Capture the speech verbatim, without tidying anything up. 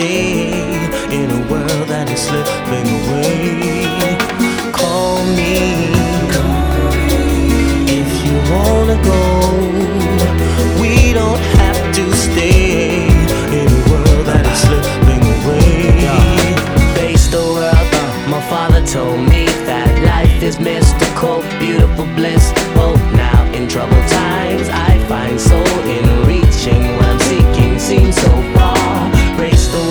stay in a world that is slipping away. Call me if you wanna go. We don't have to stay in a world that is slipping away. Face the world, uh, my father told me that life is mystical, beautiful bliss. Oh, now in troubled times I find soul in reaching